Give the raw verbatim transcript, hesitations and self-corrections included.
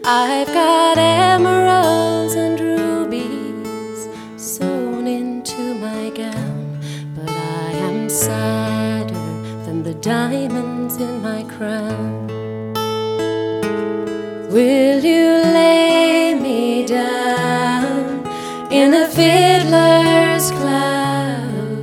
I've got emeralds and rubies sewn into my gown, but I am sadder than the diamonds in my crown. Will you lay me down in a field